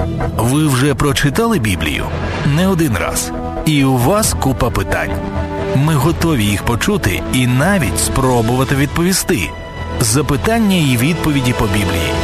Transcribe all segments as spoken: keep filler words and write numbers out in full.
Ви вже прочитали Біблію? Не один раз. І у вас купа питань. Ми готові їх почути і навіть спробувати відповісти. Запитання і відповіді по Біблії.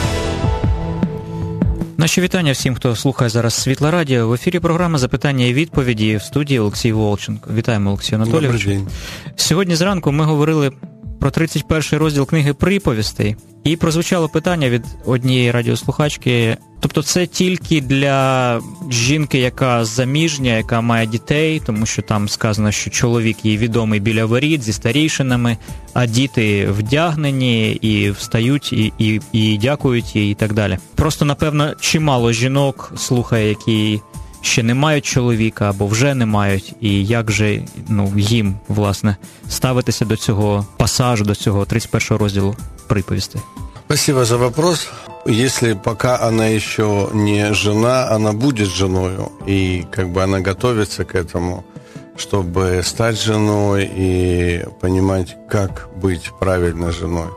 Наші вітання всім, хто слухає зараз Світле Радіо. В ефірі програма «Запитання і відповіді» в студії Олексій Волченко. Вітаємо, Олексій Анатолійович. Добрий день. Сьогодні зранку ми говорили про тридцять перший розділ книги «Приповістей». І прозвучало питання від однієї радіослухачки. Тобто це тільки для жінки, яка заміжня, яка має дітей, тому що там сказано, що чоловік їй відомий біля воріт зі старійшинами, а діти вдягнені і встають, і, і, і дякують їй, і так далі. Просто, напевно, чимало жінок слухає, які ще не мають чоловіка або вже не мають, і як же ну, їм, власне, ставитися до цього пасажу, до цього тридцять першого розділу «Приповістей». Спасибо за вопрос. Если пока она еще не жена, она будет женою, и как бы она готовится к этому, чтобы стать женой и понимать, как быть правильной женой.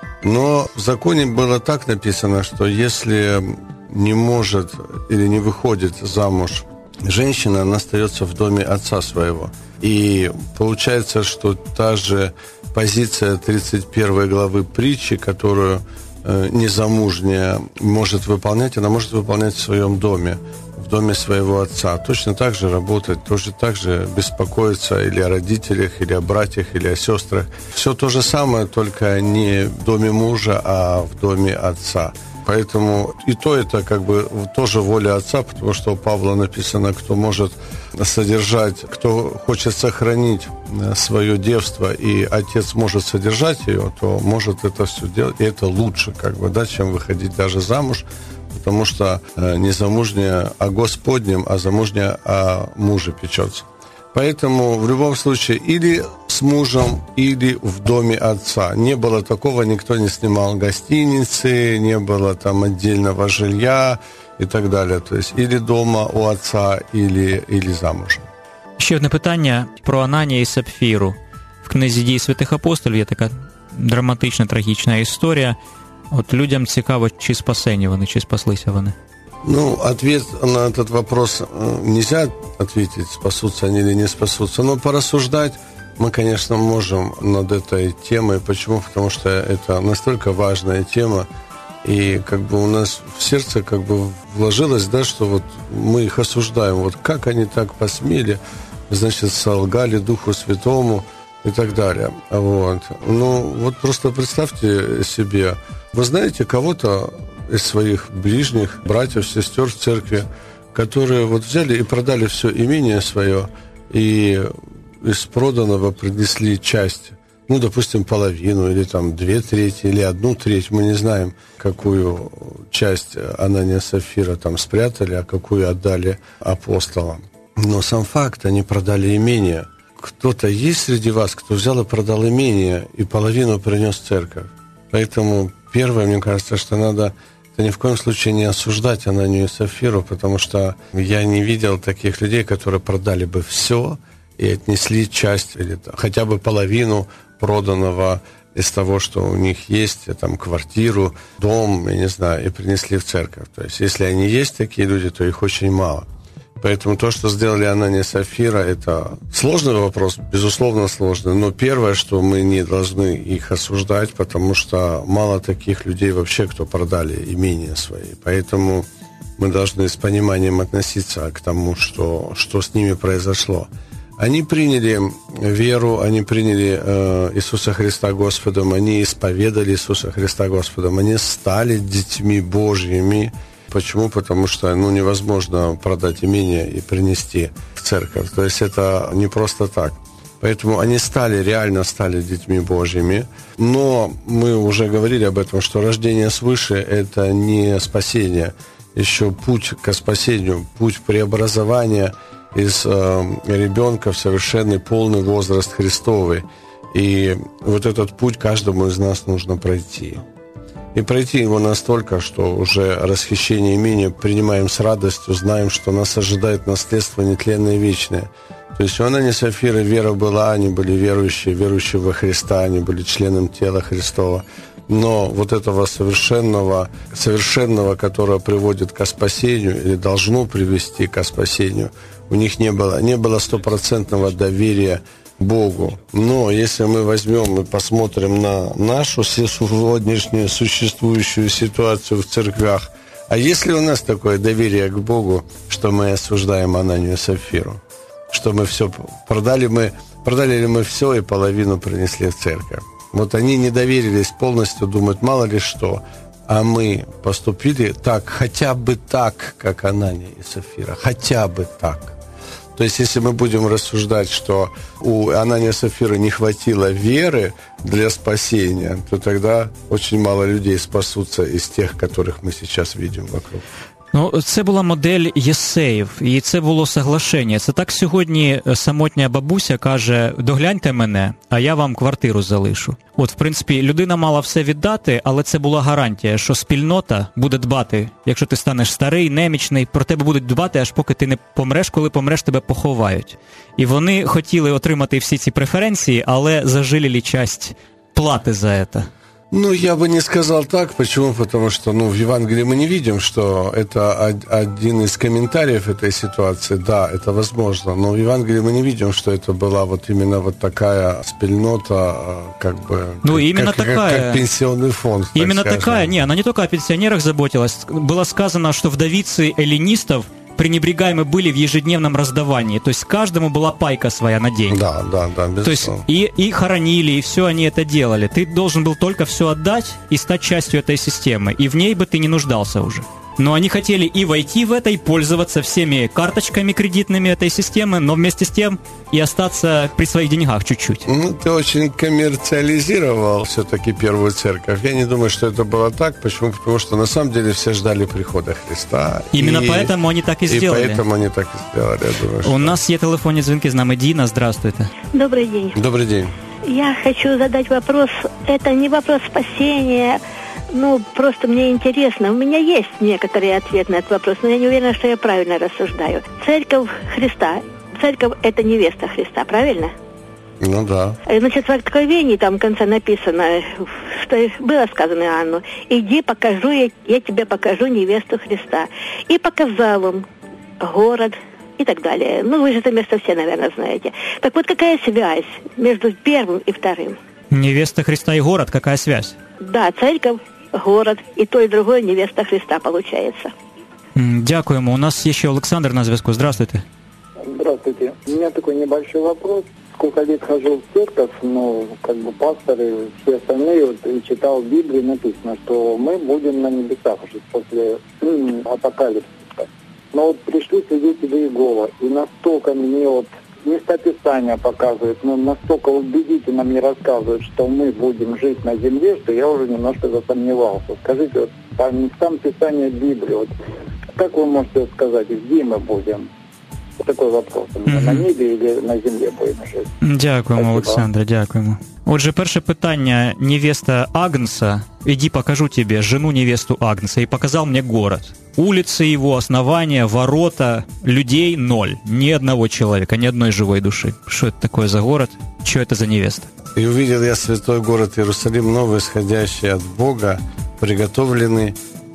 Но в законе было так написано, что если не может или не выходит замуж женщина, она остается в доме отца своего. И получается, что та же позиция тридцать первой главы притчи, которую э, незамужняя может выполнять, она может выполнять в своем доме, в доме своего отца. Точно так же работать, точно так же беспокоиться или о родителях, или о братьях, или о сестрах. Все то же самое, только не в доме мужа, а в доме отца. Поэтому и то это как бы тоже воля отца, потому что у Павла написано, кто может содержать, кто хочет сохранить свое девство, и отец может содержать ее, то может это все делать, и это лучше, как бы, да, чем выходить даже замуж, потому что не замужняя о Господнем, а замужняя о муже печется. Поэтому в любом случае или с мужем, или в доме отца. Не было такого, никто не снимал гостиницы, не было там отдельного жилья и так далее. То есть или дома у отца, или, или замужем. Ще одне питання про Ананія і Сапфіру. В книзі «Дії святих апостолів» є така драматична, трагічна історія. От людям цікаво, чи спасені вони, чи спаслися вони. Ну, ответ на этот вопрос нельзя ответить, спасутся они или не спасутся, но порассуждать мы, конечно, можем над этой темой. Почему? Потому что это настолько важная тема, и как бы у нас в сердце как бы вложилось, да, что вот мы их осуждаем. Вот как они так посмели, значит, солгали Духу Святому и так далее. Вот. Ну, вот просто представьте себе, вы знаете кого-то из своих ближних, братьев, сестер в церкви, которые вот взяли и продали все имение свое, и из проданного принесли часть, ну, допустим, половину, или там две трети, или одну треть, мы не знаем, какую часть Анания Сапфира там спрятали, а какую отдали апостолам. Но сам факт, они продали имение. Кто-то есть среди вас, кто взял и продал имение, и половину принес в церковь. Поэтому первое, мне кажется, что надо ни в коем случае не осуждать Ананию и Сапфиру, потому что я не видел таких людей, которые продали бы все и отнесли часть или хотя бы половину проданного из того, что у них есть, там, квартиру, дом, я не знаю, и принесли в церковь. То есть, если они есть такие люди, то их очень мало. Поэтому то, что сделали Анания и Сапфира, это сложный вопрос, безусловно сложный. Но первое, что мы не должны их осуждать, потому что мало таких людей вообще, кто продали имения свои. Поэтому мы должны с пониманием относиться к тому, что, что с ними произошло. Они приняли веру, они приняли э, Иисуса Христа Господом, они исповедали Иисуса Христа Господом, они стали детьми Божьими. Почему? Потому что ну, невозможно продать имение и принести в церковь. То есть это не просто так. Поэтому они стали, реально стали детьми Божьими. Но мы уже говорили об этом, что рождение свыше – это не спасение. Еще путь к спасению, путь преобразования из э, ребенка в совершенный полный возраст Христовый. И вот этот путь каждому из нас нужно пройти. И пройти его настолько, что уже расхищение имения принимаем с радостью, знаем, что нас ожидает наследство нетленное и вечное. То есть у Анании и Сапфиры вера была, они были верующие, верующие во Христа, они были членом тела Христова. но вот этого совершенного, совершенного, которое приводит к спасению или должно привести к спасению, у них не было, не было стопроцентного доверия Богу. Но если мы возьмем и посмотрим на нашу сегодняшнюю существующую ситуацию в церквях, а есть ли у нас такое доверие к Богу, что мы осуждаем Ананию и Сапфиру? Что мы все продали, мы, продали ли мы все и половину принесли в церковь? Вот они не доверились полностью, думают, мало ли что. А мы поступили так, хотя бы так, как Анания и Сапфира. Хотя бы так. То есть, если мы будем рассуждать, что у Анания и Сапфиры не хватило веры для спасения, то тогда очень мало людей спасутся из тех, которых мы сейчас видим вокруг. Ну, це була модель Єсеїв, і це було соглашення. Це так сьогодні самотня бабуся каже, догляньте мене, а я вам квартиру залишу. От, в принципі, людина мала все віддати, але це була гарантія, що спільнота буде дбати. Якщо ти станеш старий, немічний, про тебе будуть дбати, аж поки ти не помреш, коли помреш, тебе поховають. І вони хотіли отримати всі ці преференції, але зажилили часть плати за це. Ну, я бы не сказал так. Почему? Потому что, ну, в Евангелии мы не видим, что это один из комментариев этой ситуации. Да, это возможно, но в Евангелии мы не видим, что это была вот именно вот такая спільнота, как бы, ну, как, именно как, такая, как пенсионный фонд. Именно скажем. такая, не, она не только о пенсионерах заботилась. Было сказано, что вдовицы эллинистов пренебрегаемы были в ежедневном раздавании. То есть каждому была пайка своя на день. Да, да, да, безусловно. То есть и, и хоронили, и все они это делали. Ты должен был только все отдать и стать частью этой системы. И в ней бы ты не нуждался уже. Но они хотели и войти в это, и пользоваться всеми карточками кредитными этой системы, но вместе с тем и остаться при своих деньгах чуть-чуть. Ну, ты очень коммерциализировал все-таки первую церковь. Я не думаю, что это было так. Почему? Потому что на самом деле все ждали прихода Христа. Именно и, поэтому они так и, и сделали. И поэтому они так и сделали, я думаю. У что... нас есть телефонные звонки, с нами Дина, здравствуйте. Добрый день. Добрый день. Я хочу задать вопрос. Это не вопрос спасения. Ну, просто мне интересно. У меня есть некоторые ответы на этот вопрос, но я не уверена, что я правильно рассуждаю. Церковь Христа. Церковь – это невеста Христа, правильно? Ну да. Значит, в Откровении там в конце написано, что было сказано Иоанну: «Иди, покажу, я, я тебе покажу невесту Христа». И показал он город и так далее. Ну, вы же это место все, наверное, знаете. Так вот, какая связь между первым и вторым? Невеста Христа и город, какая связь? Да, церковь, город, и то, и другое невеста Христа получается. Дякуємо. У нас еще Александр на зв'язку. Здравствуйте. Здравствуйте. У меня такой небольшой вопрос. Сколько лет хожу в церковь, ну, как бы пасторы, все остальные, вот, и читал в Библии, написано, что мы будем на небесах уже после м, апокалипсиса. Но вот пришли свидетели Иеговы, и настолько мне вот местописание показывает, но настолько убедительно мне рассказывают, что мы будем жить на земле, что я уже немножко засомневался. Скажите, вот по местам Писания Библии, вот, как вы можете сказать, где мы будем? Такой вопрос. Mm-hmm. На небі или на землі будемо жити? Дякуємо, Олександре, дякуємо. Отже, перше питання. Невеста Агнца. «Иди, покажу тебе жену невесту Агнца». И показал мне город. Улицы его, основания, ворота, людей ноль. Ни одного человека, ни одной живой души. Что это такое за город? Что это за невеста? «И увидел я святой город Иерусалим, новый, исходящий от Бога, приготовленный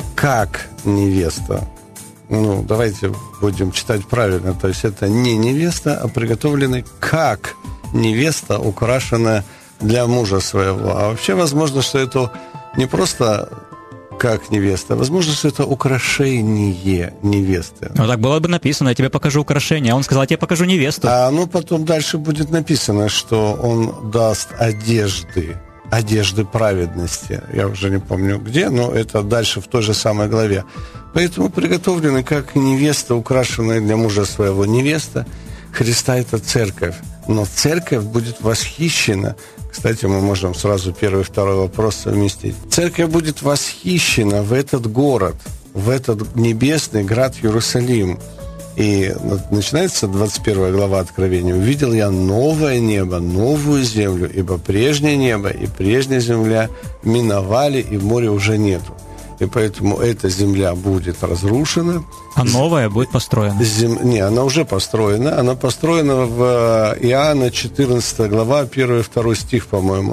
как невеста». Ну, давайте будем читать правильно. То есть это не невеста, а приготовленный как невеста, украшенная для мужа своего. А вообще возможно, что это не просто как невеста, возможно, что это украшение невесты. Ну, так было бы написано: «Я тебе покажу украшение». А он сказал: «Я тебе покажу невесту». А ну потом дальше будет написано, что он даст одежды. Одежды праведности. Я уже не помню где, но это дальше в той же самой главе. Поэтому приготовлены как невеста, украшенная для мужа своего. Невеста Христа – это церковь. Но церковь будет восхищена. Кстати, мы можем сразу первый и второй вопрос совместить. Церковь будет восхищена в этот город, в этот небесный град Иерусалим. И начинается двадцать первая глава Откровения. «Увидел я новое небо, новую землю, ибо прежнее небо и прежняя земля миновали, и моря уже нету». И поэтому эта земля будет разрушена. А новая будет построена? Зем... Не, она уже построена. Она построена в Иоанна четырнадцатая глава, первый и второй стих, по-моему.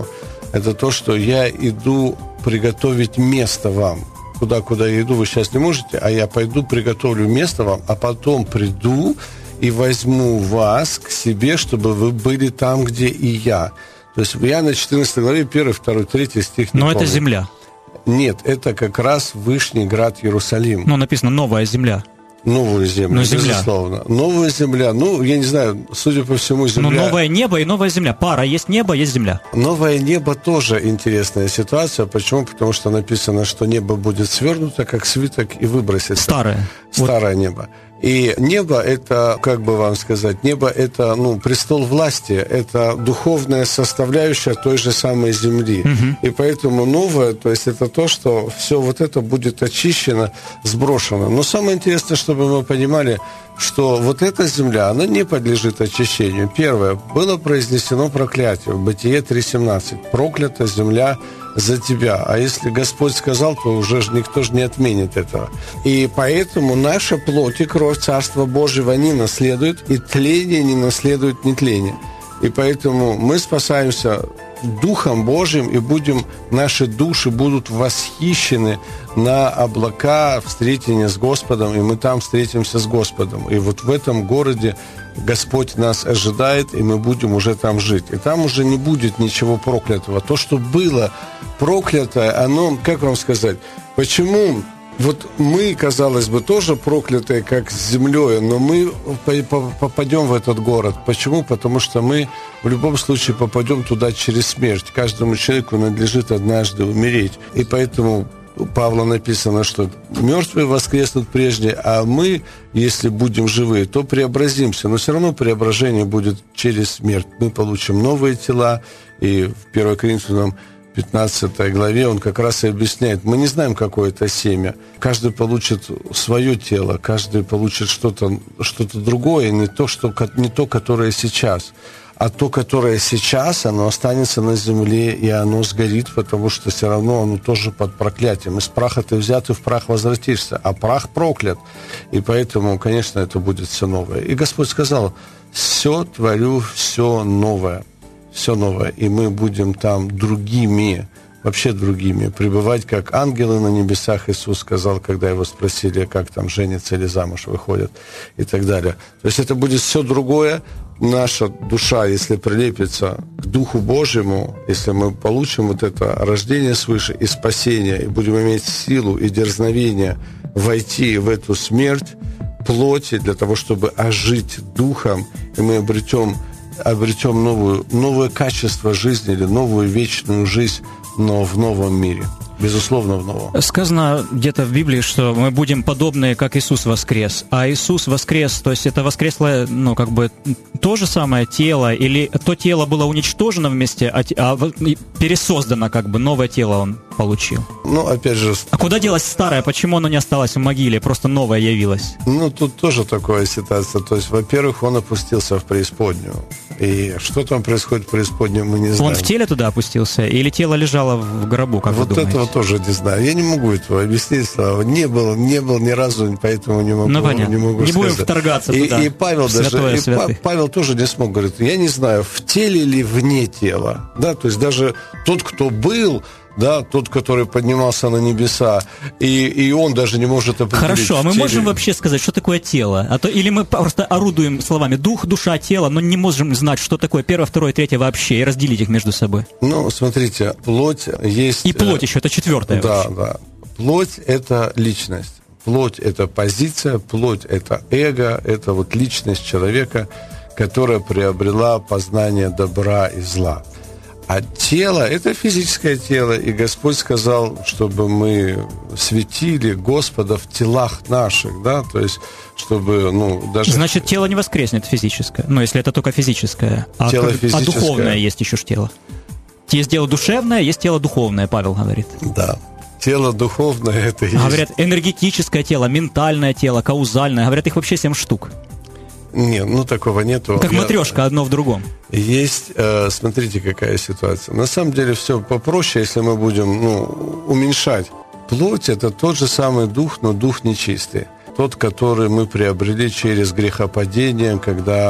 это то, что я иду приготовить место вам. Куда, куда я иду, вы сейчас не можете, а я пойду приготовлю место вам, а потом приду и возьму вас к себе, чтобы вы были там, где и я. То есть я на четырнадцатой главе, первый, второй, третий стих не Но помню. это земля. Нет, это как раз Вышний град Иерусалим. Ну, написано «новая земля». Новую землю, Но земля. безусловно. Новая земля, ну, я не знаю, судя по всему, земля... Ну, новое небо и новая земля. Пара. Есть небо, есть земля. Новое небо тоже интересная ситуация. Почему? Потому что написано, что небо будет свернуто, как свиток, и выбросится. Старое. Старое вот. Небо. И небо – это, как бы вам сказать, небо – это, ну, престол власти, это духовная составляющая той же самой земли. Угу. И поэтому новое, то есть это то, что все вот это будет очищено, сброшено. Но самое интересное, чтобы мы понимали, что вот эта земля, она не подлежит очищению. Первое, было произнесено проклятие в Бытие три семнадцать. Проклята земля за тебя. А если Господь сказал, то уже ж никто же не отменит этого. И поэтому наша плоть и кровь Царства Божьего не наследует, и тление не наследует нетление. И поэтому мы спасаемся Духом Божьим, и будем, наши души будут восхищены на облака встретения с Господом, и мы там встретимся с Господом. И вот в этом городе Господь нас ожидает, и мы будем уже там жить. И там уже не будет ничего проклятого. То, что было проклятое, оно, как вам сказать, почему... Вот мы, казалось бы, тоже проклятые, как с землей, но мы попадем в этот город. Почему? Потому что мы в любом случае попадем туда через смерть. Каждому человеку надлежит однажды умереть. И поэтому у Павла написано, что мертвые воскреснут прежде, а мы, если будем живы, то преобразимся. Но все равно преображение будет через смерть. Мы получим новые тела, и в первом Коринфянам пятнадцатой главе он как раз и объясняет, мы не знаем, какое это семя. Каждый получит свое тело, каждый получит что-то, что-то другое, не то, что, не то, которое сейчас. А то, которое сейчас, оно останется на земле, и оно сгорит, потому что все равно оно тоже под проклятием. Из праха ты взят, и в прах возвратишься, а прах проклят. И поэтому, конечно, это будет все новое. И Господь сказал, все творю, все новое. Все новое, и мы будем там другими, вообще другими, пребывать, как ангелы на небесах, Иисус сказал, когда его спросили, как там женятся или замуж выходят, и так далее. То есть это будет все другое. Наша душа, если прилепится к Духу Божьему, если мы получим вот это рождение свыше и спасение, и будем иметь силу и дерзновение войти в эту смерть плоти для того, чтобы ожить Духом, и мы обретем обретем новую, новое качество жизни или новую вечную жизнь, но в новом мире. Безусловно, в новом. Сказано где-то в Библии, что мы будем подобны, как Иисус воскрес. А Иисус воскрес, то есть это воскресло, ну, как бы, то же самое тело, или то тело было уничтожено вместе, а, а пересоздано, как бы, новое тело он получил. Ну, опять же... А куда делось старое? Почему оно не осталось в могиле? Просто новое явилось? Ну, тут тоже такая ситуация. То есть, во-первых, он опустился в преисподнюю. И что там происходит в преисподнюю, мы не знаем. Он в теле туда опустился? Или тело лежало в гробу, как вот вы думаете? Этого тоже не знаю. Я не могу этого объяснить, Слава. Не был, не был ни разу, поэтому не могу, ну, не могу не сказать. будем вторгаться и, туда. И Павел даже, и Павел тоже не смог, говорит, я не знаю, в теле или вне тела. Да, то есть даже тот, кто был, да, тот, который поднимался на небеса, и, и он даже не может определить. Хорошо, а мы теле... можем вообще сказать, что такое тело? А то, или мы просто орудуем словами дух, душа, тело, но не можем знать, что такое первое, второе, третье вообще, и разделить их между собой? Ну, смотрите, плоть есть... И плоть еще, это четвертое. Да, вообще. Да. Плоть – это личность. Плоть – это позиция, плоть – это эго, это вот личность человека, которая приобрела познание добра и зла. А тело – это физическое тело, и Господь сказал, чтобы мы светили Господа в телах наших, да, то есть, чтобы, ну, даже... Значит, тело не воскреснет физическое, ну, если это только физическое. А, тело как... физическое. А духовное есть еще ж тело. Есть тело духовное, есть тело духовное, Павел говорит. Да. Тело духовное – это есть... Говорят, энергетическое тело, ментальное тело, каузальное. Говорят, их вообще семь штук. Нет, ну такого нету. Как матрешка, одно в другом. Есть, э, смотрите, какая ситуация. На самом деле все попроще, если мы будем, ну, уменьшать. Плоть – это тот же самый дух, но дух нечистый. Тот, который мы приобрели через грехопадение, когда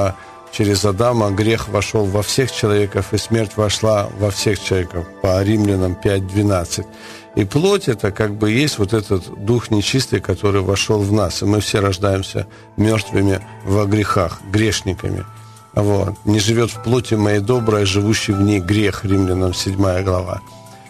через Адама грех вошел во всех человеков, и смерть вошла во всех человеков, по Римлянам пять двенадцать. И плоть – это как бы есть вот этот дух нечистый, который вошел в нас. И мы все рождаемся мертвыми во грехах, грешниками. Вот. «Не живет в плоти моей добрая, живущий в ней грех» Римлянам седьмая глава.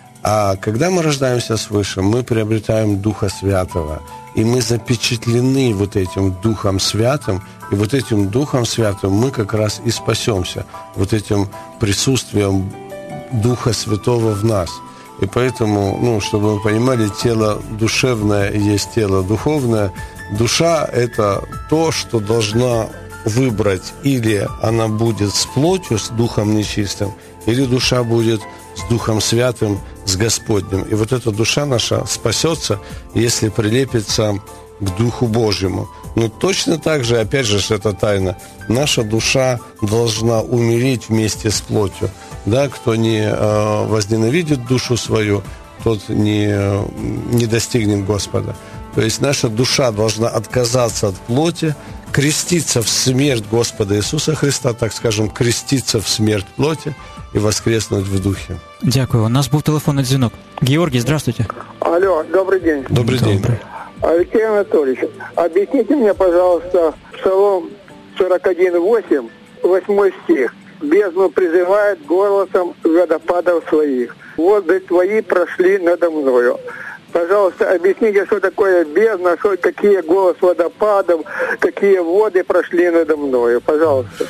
А когда мы рождаемся свыше, мы приобретаем Духа Святого. И мы запечатлены вот этим Духом Святым. И вот этим Духом Святым мы как раз и спасемся. Вот этим присутствием Духа Святого в нас. И поэтому, ну, чтобы вы понимали, тело душевное есть тело духовное. Душа – это то, что должна выбрать. Или она будет с плотью, с Духом нечистым, или душа будет с Духом Святым, с Господним. И вот эта душа наша спасется, если прилепится к Духу Божьему. Но точно так же, опять же, это тайна, наша душа должна умереть вместе с плотью. Да, кто не э, возненавидит душу свою, тот не, не достигнет Господа. То есть наша душа должна отказаться от плоти, креститься в смерть Господа Иисуса Христа, так скажем, креститься в смерть плоти и воскреснуть в духе. Дякую. У нас був телефонний дзвінок. Георгий, здравствуйте. Алло, добрый день. Добрый день. Алексей Анатольевич, объясните мне, пожалуйста, Псалом сорок один восемь, восьмой стих. «Бездну призывает голосом водопадов своих. Воды твои прошли надо мною». Пожалуйста, объясните, что такое бездна, что, какие голос водопадов, какие воды прошли надо мною. Пожалуйста.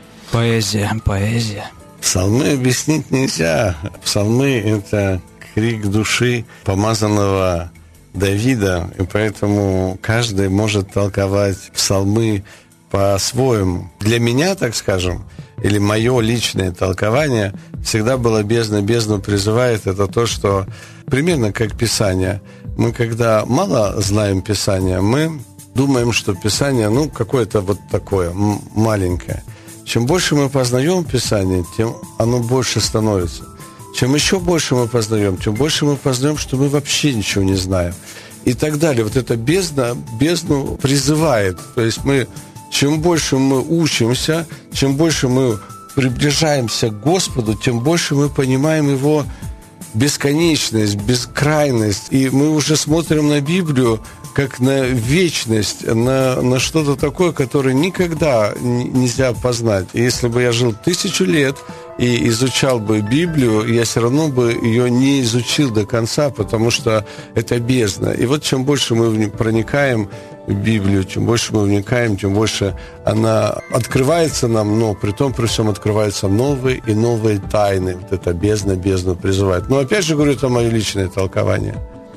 Поэзия, поэзия. Псалмы объяснить нельзя. Псалмы – это крик души помазанного Давида, и поэтому каждый может толковать псалмы по-своему. Для меня, так скажем, или мое личное толкование всегда было бездна. Бездну призывает это то, что примерно как Писание. Мы, когда мало знаем Писания, мы думаем, что Писание, ну, какое-то вот такое, м- маленькое. Чем больше мы познаем Писание, тем оно больше становится. Чем еще больше мы познаем, тем больше мы познаем, что мы вообще ничего не знаем. И так далее. Вот эта бездна, бездну призывает. То есть мы, чем больше мы учимся, чем больше мы приближаемся к Господу, тем больше мы понимаем Его бесконечность, бескрайность. И мы уже смотрим на Библию как на вечность, на, на что-то такое, которое никогда нельзя познать. И если бы я жил тысячу лет и изучал бы Библию, я все равно бы ее не изучил до конца, потому что это бездна. И вот чем больше мы проникаем в Библию, чем больше мы вникаем, тем больше она открывается нам, но при том, при всем открываются новые и новые тайны. Вот эта бездна, бездну призывает. Но опять же говорю, это мое личное толкование.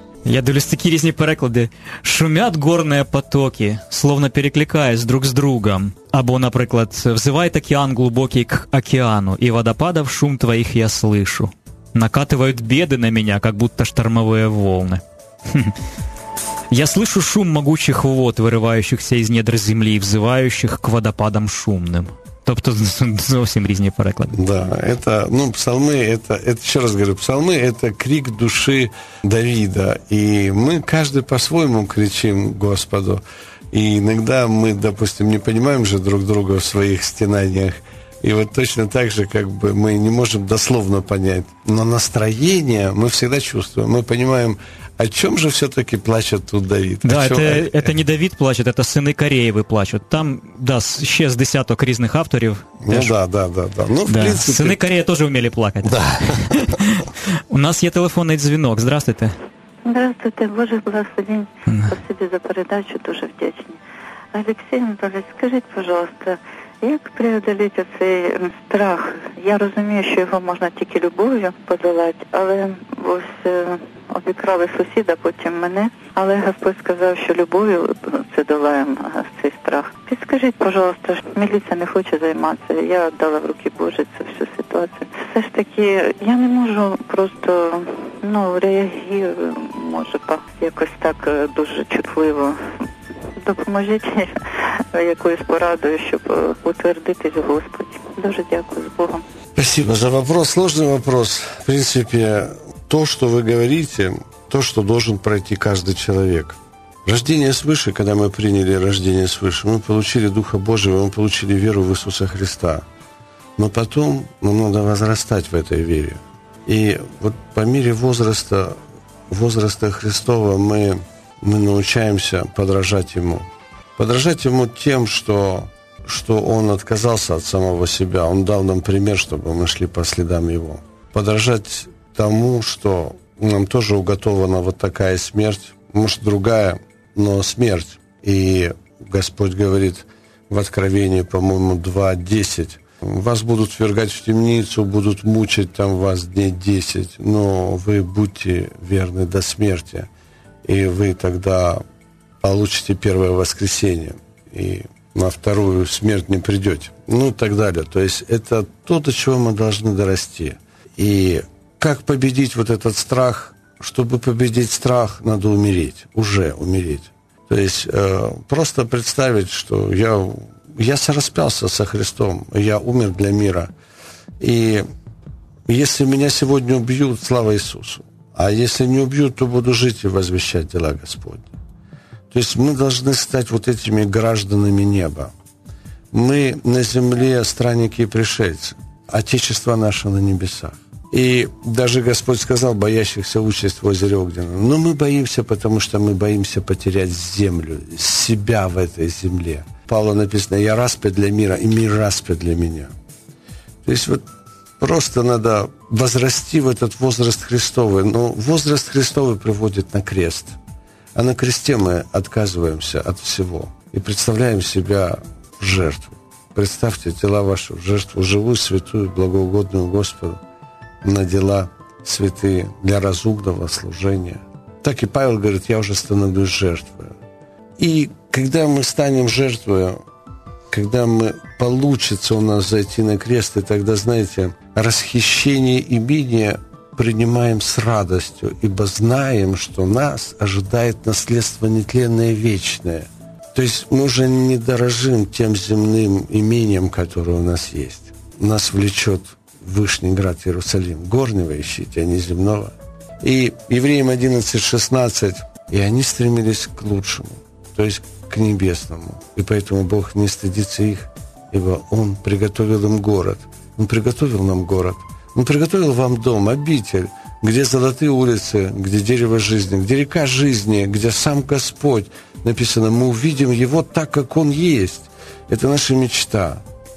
Я дивлюсь такі різні переклади. «Шумят горные потоки, словно перекликаясь друг с другом». Або, наприклад, «Взывает океан глубокий к океану, и водопадов шум твоих я слышу. Накатывают беды на меня, как будто штормовые волны». «Я слышу шум могучих вод, вырывающихся из недр земли, взывающих к водопадам шумным». Тобто зовсім різні переклади. Да, это, ну, псалмы, это, это, еще раз говорю, псалмы – это крик души Давида. И мы каждый по-своему кричим Господу. И иногда мы, допустим, не понимаем же друг друга в своих стенаниях. И вот точно так же, как бы, мы не можем дословно понять. Но настроение мы всегда чувствуем. Мы понимаем, о чем же все-таки плачет тут Давид? Да, чем... это, это не Давид плачет, это сини Кореєви плачуть. Там, да, ще з десяток різних авторів. Ну теж... да, да, да, да. Ну, в да. принципе... Сини Кореї теж вміли плакати. Да. У нас є телефонний дзвінок. Здравствуйте. Здравствуйте, Боже благословень. Спасибо за передачу, дуже вдячні. Алексей Анатольевич, скажіть, пожалуйста, як преодоліти цей страх? Я розумію, що його можна тільки любов'ю подолати, але ось обікрали сусіда, потім мене. Але Господь сказав, що любов'ю це долаємо цей страх. Підскажіть, пожалуйста, міліція не хоче займатися. Я віддала в руки Божі цю всю ситуацію. Все ж таки, я не можу просто, ну, реагую, може, якось так дуже чутливо. Допоможіть якоюсь порадою, щоб утвердитись в Господі. Дуже дякую, з Богом. Спасибо за вопрос. Сложный вопрос. В принципе, то, что вы говорите, то, что должен пройти каждый человек. Рождение свыше, когда мы приняли рождение свыше, мы получили Духа Божьего, мы получили веру в Иисуса Христа. Но потом нам надо возрастать в этой вере. И вот по мере возраста, возраста Христова мы, мы научаемся подражать Ему. Подражать Ему тем, что, что Он отказался от самого себя. Он дал нам пример, чтобы мы шли по следам Его. Подражать тому, что нам тоже уготована вот такая смерть, может, другая, но смерть. И Господь говорит в Откровении, по-моему, два десять, вас будут ввергать в темницу, будут мучить там вас дней десять, но вы будьте верны до смерти, и вы тогда получите первое воскресение, и на вторую смерть не придете. Ну и так далее. То есть это то, до чего мы должны дорасти. И как победить вот этот страх? Чтобы победить страх, надо умереть, уже умереть. То есть э, просто представить, что я, я сораспялся со Христом, я умер для мира. И если меня сегодня убьют, слава Иисусу. А если не убьют, то буду жить и возвещать дела Господни. То есть мы должны стать вот этими гражданами неба. Мы на земле странники и пришельцы. Отечество наше на небесах. И даже Господь сказал, боящихся участь в озере Огненном. Но мы боимся, потому что мы боимся потерять землю, себя в этой земле. Павлу написано, я распят для мира, и мир распят для меня. То есть вот просто надо возрасти в этот возраст Христовый. Но возраст Христовый приводит на крест. А на кресте мы отказываемся от всего и представляем себя в жертву. Представьте тела ваши в жертву живую, святую, благоугодную Господу, на дела святые для разумного служения. Так и Павел говорит, я уже становлюсь жертвой. И когда мы станем жертвой, когда мы, получится у нас зайти на крест, и тогда, знаете, расхищение имения принимаем с радостью, ибо знаем, что нас ожидает наследство нетленное, вечное. То есть мы уже не дорожим тем земным имением, которое у нас есть. Нас влечет Вышний град Иерусалим. Горнего ищите, а не земного. И Евреям одиннадцать шестнадцать, и они стремились к лучшему, то есть к небесному. И поэтому Бог не стыдится их, ибо Он приготовил им город. Он приготовил нам город. Он приготовил вам дом, обитель, где золотые улицы, где дерево жизни, где река жизни, где сам Господь. Написано, мы увидим Его так, как Он есть. Это наша мечта.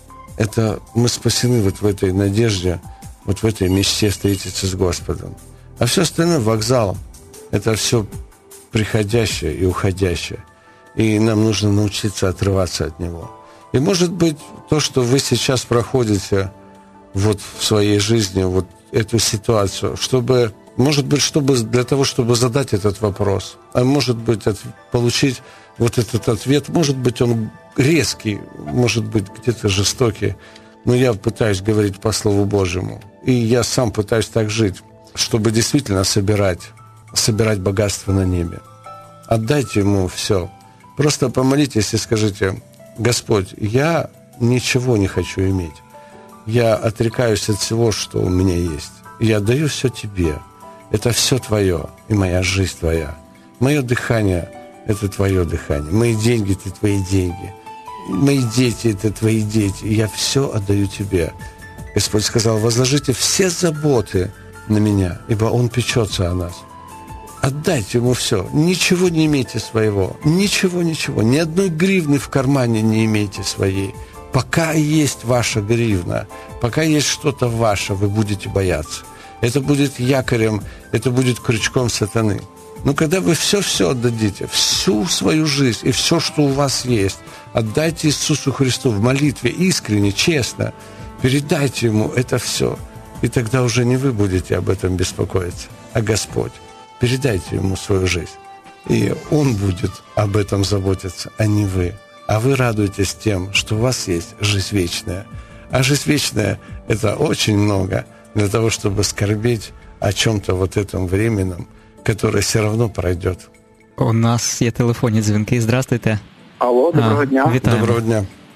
Это мы спасены вот в этой надежде, вот в этой мечте встретиться с Господом. А все остальное, вокзал, это все приходящее и уходящее. И нам нужно научиться отрываться от него. И, может быть, то, что вы сейчас проходите вот в своей жизни, вот эту ситуацию, чтобы, может быть, чтобы, для того, чтобы задать этот вопрос, а может быть, от, получить вот этот ответ, может быть, он резкий, может быть, где-то жестокий, но я пытаюсь говорить по Слову Божьему. И я сам пытаюсь так жить, чтобы действительно собирать, собирать богатство на небе. Отдайте Ему все. Просто помолитесь и скажите, Господь, я ничего не хочу иметь. Я отрекаюсь от всего, что у меня есть. Я отдаю все Тебе. Это все Твое, и моя жизнь Твоя. Мое дыхание – это Твое дыхание. Мои деньги – это Твои деньги. Мои дети – это Твои дети. И я все отдаю Тебе. Господь сказал, возложите все заботы на Меня, ибо Он печется о нас. Отдайте Ему все. Ничего не имейте своего. Ничего, ничего. Ни одной гривны в кармане не имейте своей. Пока есть ваша гривна, пока есть что-то ваше, вы будете бояться. Это будет якорем, это будет крючком сатаны. Но когда вы все-все отдадите, всю свою жизнь и все, что у вас есть, отдайте Иисусу Христу в молитве искренне, честно, передайте Ему это все. И тогда уже не вы будете об этом беспокоиться, а Господь. Передайте Ему свою жизнь. И Он будет об этом заботиться, а не вы. А вы радуетесь тем, что у вас есть жизнь вечная. А жизнь вечная – это очень много для того, чтобы скорбеть о чем-то вот этом временном, которое все равно пройдет. У нас є телефонні дзвінки. Здравствуйте. Алло, доброго а, дня. Вітаємо. Доброго дня.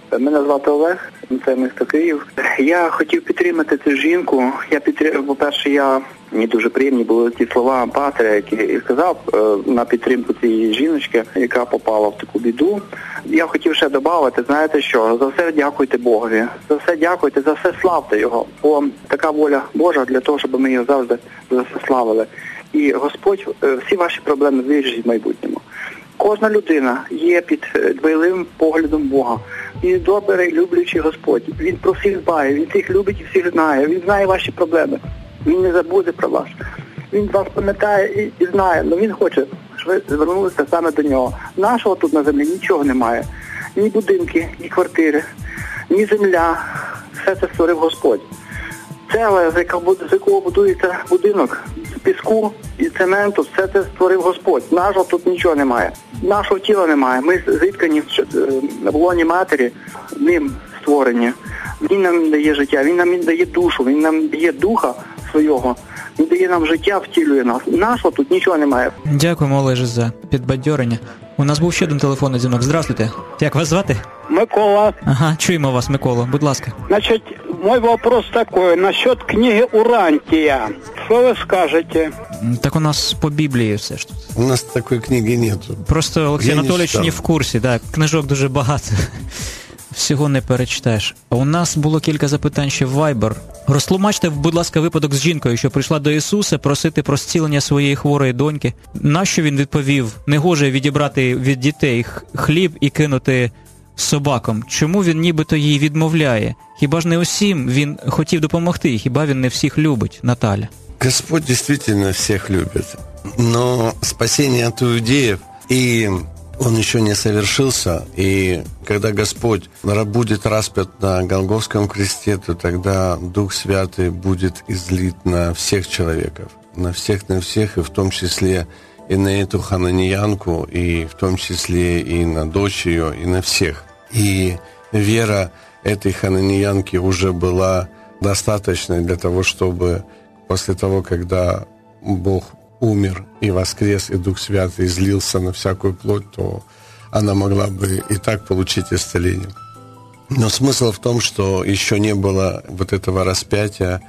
Мене звати Олег, це місто Київ. Я хотів підтримати цю жінку. Я підтрим... По-перше, я... мені дуже приємні були ті слова пастиря, який сказав е, на підтримку цієї жіночки, яка попала в таку біду. Я хотів ще додати, знаєте що, за все дякуйте Богові, за все дякуйте, за все славте Його, бо така воля Божа для того, щоб ми його завжди за все славили. І Господь е, всі ваші проблеми вирішить в майбутньому. Кожна людина є під дбайливим поглядом Бога. Він добрий, люблячий Господь. Він про всіх дбає, Він всіх любить і всіх знає. Він знає ваші проблеми. Він не забуде про вас. Він вас пам'ятає і, і знає, але Він хоче, щоб ви звернулися саме до Нього. Нашого тут на землі нічого немає. Ні будинки, ні квартири, ні земля. Все це створив Господь. Цегла, з якого будується будинок, з піску і цементу, все це створив Господь. Нашого тут нічого немає. Нашого тіла немає. Ми зіткані в лоні матері, ним створені. Він нам дає життя, він нам дає душу, він нам дає духа свого, він дає нам життя, втілює нас. Нашого тут нічого немає. Дякуємо, Олеже, за підбадьорення. У нас був ще один телефонний дзвінок. Здравствуйте. Як вас звати? Микола. Ага, чуємо вас, Микола. Будь ласка. Значит, мой вопрос такой, насчет книги Урантия. Что вы скажете? Так у нас по Біблії все ж тут. У нас такой книги нету. Просто Олексій Я не Анатолійович читав. не в курсі, так, книжок дуже багато. Всього не перечитаєш. А у нас було кілька запитань ще в Viber. Розтлумачте, будь ласка, випадок з жінкою, що прийшла до Ісуса просити про зцілення своєї хворої доньки. Нащо він відповів, негоже відібрати від дітей хліб і кинути собакам? Чому він нібито їй відмовляє? Хіба ж не усім він хотів допомогти? Хіба він не всіх любить, Наталя? Господь действительно всех любит. Но спасение от иудеев, и он еще не совершился. И когда Господь будет распят на Голгофском кресте, то тогда Дух Святый будет излит на всех человеков. На всех, на всех, и в том числе и на эту хананеянку, и в том числе и на дочь ее, и на всех. И вера этой хананеянки уже была достаточной для того, чтобы после того, когда Бог умер и воскрес, и Дух Святый излился на всякую плоть, то она могла бы и так получить исцеление. Но смысл в том, что еще не было вот этого распятия,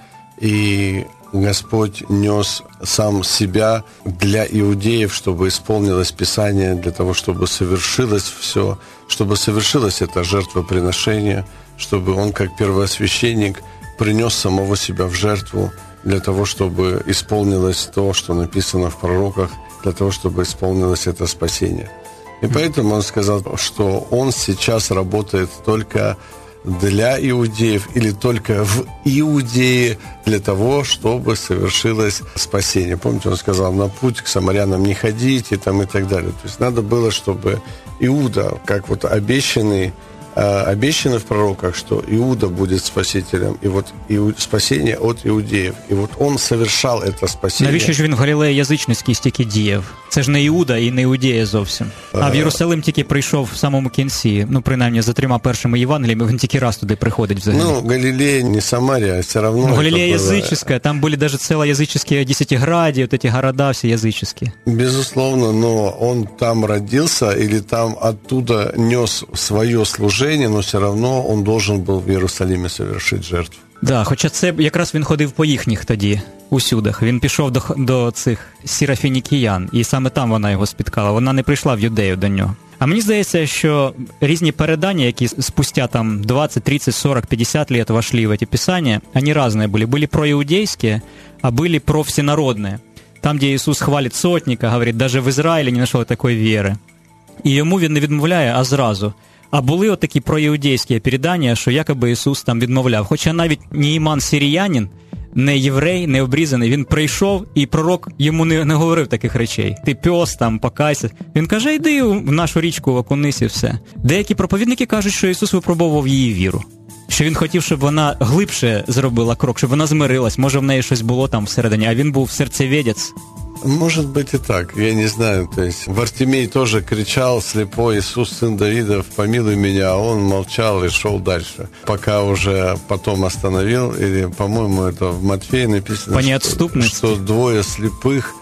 и Господь нес сам себя для иудеев, чтобы исполнилось Писание, для того, чтобы совершилось все, чтобы совершилось это жертвоприношение, чтобы Он, как первосвященник, принес самого себя в жертву, для того, чтобы исполнилось то, что написано в пророках, для того, чтобы исполнилось это спасение. И поэтому он сказал, что он сейчас работает только для иудеев или только в Иудее для того, чтобы совершилось спасение. Помните, он сказал, на путь к самарянам не ходите там, и так далее. То есть надо было, чтобы Иуда, как вот обещанный, обещано в пророках, что Иуда будет спасителем, и вот иу... спасение от иудеев. И вот он совершал это спасение. Навіщо ж він в Галілеї язичницькій стільки діяв? Це ж не Іуда і не Іудея зовсім. А в Єрусалим тільки прийшов в самому кінці, ну, принаймні, за трьома першими Євангеліями, він тільки раз туди приходить взагалі. Ну, Галилея не Самария, а все равно... Ну, Галилея языческая, там были даже села языческие, Десятиградия, вот эти города все языческие. Безусловно, но он там родился или там оттуда нес свое служение, но все равно он должен был в Иерусалиме совершить жертву. Да, хоча це якраз він ходив по їхніх тоді усюдах. Він пішов до, до цих сірафінікіян, і саме там вона його спіткала. Вона не прийшла в Юдею до нього. А мені здається, що різні передання, які спустя там двадцать, тридцать, сорок, пятьдесят лет вошли в эти писания, они разные были. Были проиудейские, а были провсенародные. Там, де Ісус хвалить сотника, говорить, даже в Ізраїлі не знайшли такої віри. І йому він не відмовляє, а зразу. А були отакі проіудейські передання, що якоби Ісус там відмовляв. Хоча навіть Німан сиріянин, не єврей, не обрізаний, він прийшов, і пророк йому не, не говорив таких речей. Ти пьос, там, покайся. Він каже, йди в нашу річку, окунись і все. Деякі проповідники кажуть, що Ісус випробовував її віру. Що він хотів, щоб вона глибше зробила крок, щоб вона змирилась. Може, в неї щось було там всередині, а він був серцеведець. Может быть и так, я не знаю. То есть Вартимей тоже кричал, слепой, Иисус, сын Давидов, помилуй меня, а он молчал и шел дальше. Пока уже потом остановил, или, по-моему, это в Матфея написано, По что, что двое слепых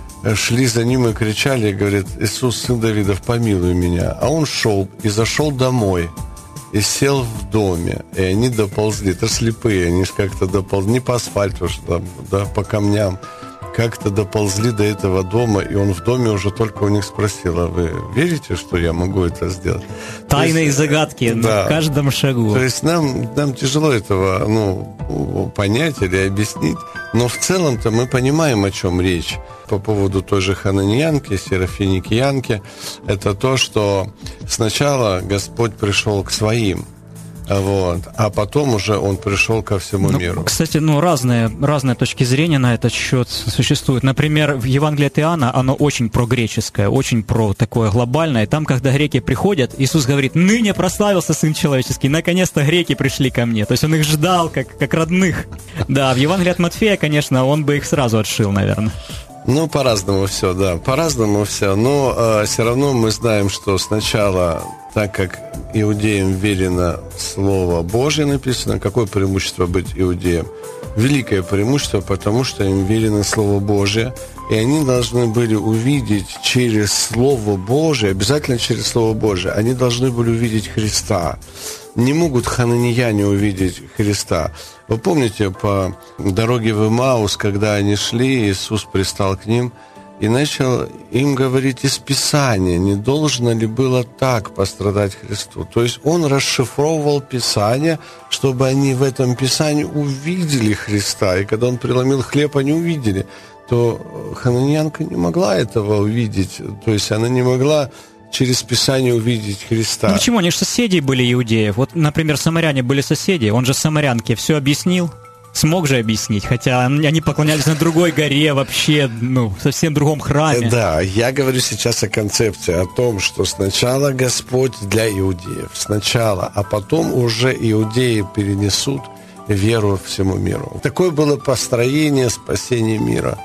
шли за ним и кричали, и говорят, Иисус, сын Давидов, помилуй меня. А он шел и зашел домой. и сел в доме, и они доползли. Это слепые, они же как-то доползли, не по асфальту, да, да, по камням, как-то доползли до этого дома, и он в доме уже только у них спросил: а вы верите, что я могу это сделать? Тайные есть, загадки да, на каждом шагу. То есть нам, нам тяжело этого ну, понять или объяснить, но в целом-то мы понимаем, о чем речь. По поводу той же хананиянки, серафиникиянки, это то, что сначала Господь пришел к своим, вот, а потом уже Он пришел ко всему ну, миру. Кстати, ну, разные, разные точки зрения на этот счет существуют. Например, в Евангелии от Иоанна оно очень прогреческое, очень про такое глобальное. Там, когда греки приходят, Иисус говорит: «Ныне прославился Сын Человеческий, наконец-то греки пришли ко мне». То есть Он их ждал, как, как родных. Да, в Евангелии от Матфея, конечно, Он бы их сразу отшил, наверное. Ну, по-разному все, да, по-разному все. Но э, все равно мы знаем, что сначала, так как иудеям верено Слово Божье написано, какое преимущество быть иудеем? Великое преимущество, потому что им верено Слово Божье, и они должны были увидеть через Слово Божие, обязательно через Слово Божие, они должны были увидеть Христа. Не могут хананияне увидеть Христа. Вы помните, по дороге в Имаус, когда они шли, Иисус пристал к ним и начал им говорить из Писания, не должно ли было так пострадать Христу. То есть Он расшифровывал Писание, чтобы они в этом Писании увидели Христа. И когда Он преломил хлеб, они увидели. То хананянка не могла этого увидеть. То есть она не могла через Писание увидеть Христа. Ну почему? Они же соседи были иудеев. Вот, например, самаряне были соседи. Он же самарянке все объяснил. Смог же объяснить, хотя они поклонялись на другой горе вообще, ну, в совсем другом храме. Да, я говорю сейчас о концепции, о том, что сначала Господь для иудеев, сначала, а потом уже иудеи перенесут веру всему миру. Такое было построение спасения мира.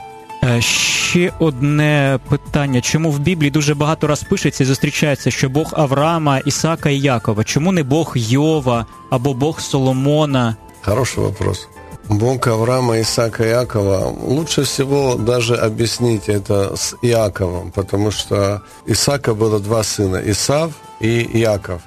Ще одне питання. Чому в Біблії дуже багато раз пишеться і зустрічається, що Бог Авраама, Ісаака і Якова? Чому не Бог Йова або Бог Соломона? Хороший вопрос. Бог Авраама, Исаака и Иакова. Лучше всего даже объяснить это с Иаковом, потому что Исаака было два сына, Исав и Иаков.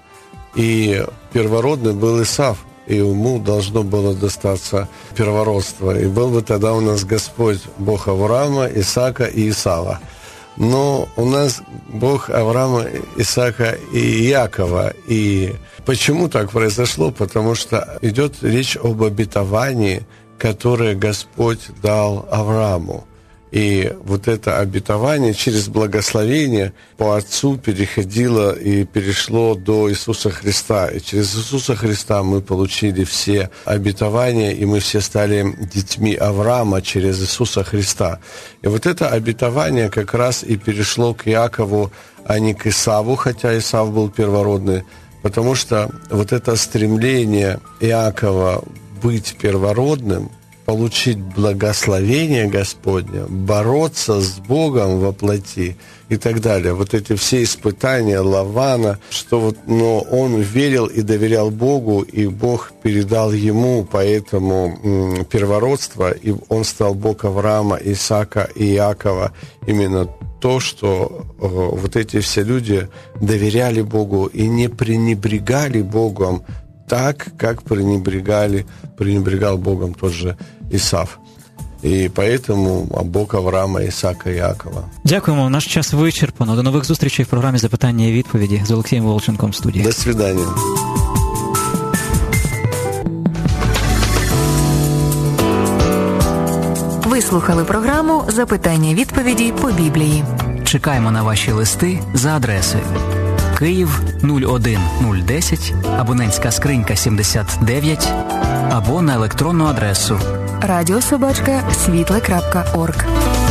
И первородный был Исав, и ему должно было достаться первородство. И был бы тогда у нас Господь, Бог Авраама, Исаака и Исава. Но у нас Бог Авраама, Исаака и Иакова. И почему так произошло? Потому что идет речь об обетовании, которое Господь дал Аврааму. И вот это обетование через благословение по Отцу переходило и перешло до Иисуса Христа. И через Иисуса Христа мы получили все обетования, и мы все стали детьми Авраама через Иисуса Христа. И вот это обетование как раз и перешло к Иакову, а не к Исаву, хотя Исав был первородный, потому что вот это стремление Иакова быть первородным, получить благословение Господне, бороться с Богом во плоти и так далее. Вот эти все испытания Лавана, что вот, но он верил и доверял Богу, и Бог передал ему поэтому м, первородство, и он стал Бог Авраама, Исаака и Иакова. Именно то, что э, вот эти все люди доверяли Богу и не пренебрегали Богом так, как пренебрегали, пренебрегал Богом тот же Исав. І поэтому Бог Авраама, Ісаака і Якова. Дякуємо. Наш час вичерпано. До нових зустрічей в програмі «Запитання і відповіді» з Олексієм Волченком в студії. До свидання. Ви слухали програму «Запитання і відповіді по Біблії». Чекаємо на ваші листи за адресою Київ нуль один нуль десять, абонентська скринька сімдесят дев'ять, або на електронну адресу радіособачка світле крапка орг.